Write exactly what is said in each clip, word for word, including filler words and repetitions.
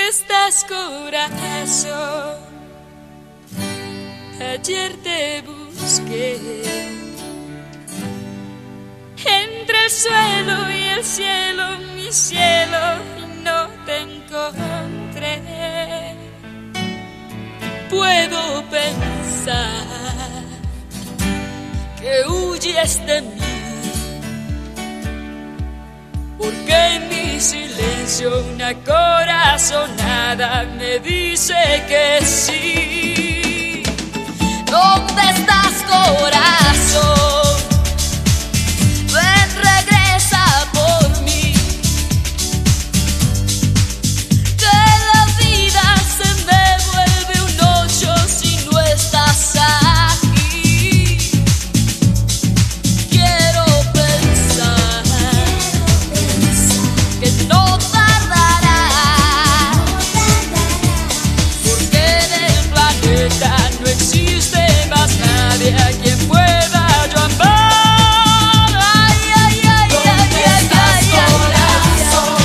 estás, corazón? Ayer te busqué entre el suelo y el cielo, mi cielo, y no te encontré. Puedo pensar que huyes de mí, porque en mi silencio una corazonada me dice que sí. ¿Dónde estás, corazón? Ven, regresa por mí, que la vida se me vuelve un ocho si no estás aquí. Quiero pensar que no tardará, porque en el planeta no existe más nadie a quien pueda yo amar. Ay, ay, ay, ¿Dónde ay, estás, ay, ay, corazón?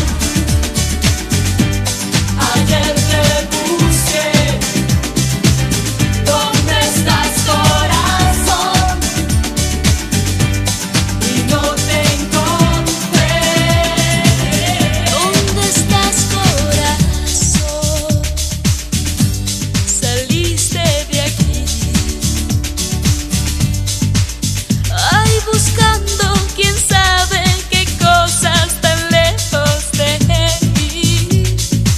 Ayer te busqué. ¿Dónde estás, corazón? Y no te encontré. ¿Dónde estás, corazón? Saliste de aquí, ay, buscando quién sabe qué cosas tan lejos de mí.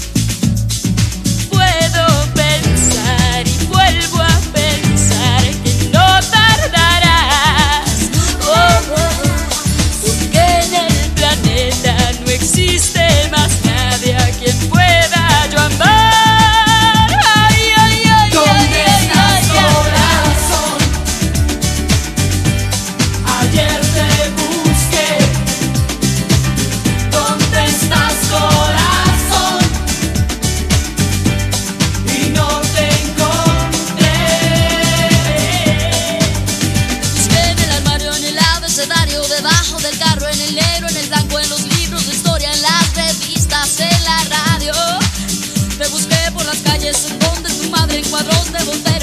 Puedo pensar y vuelvo a pensar que no tardarás, oh, porque en el planeta no existe más nadie a quien pueda yo amar. Ay, ay, ay, ¿Dónde ay, estás, ay, ay, corazón? Ayer te busqué. ¿Dónde estás, corazón? Y no te encontré. Busqué en el armario, en el abecedario, debajo del carro, en el negro, en el blanco, en los libros de historia, en las revistas, en la radio. Te busqué por las calles en donde tu madre en cuadros de botella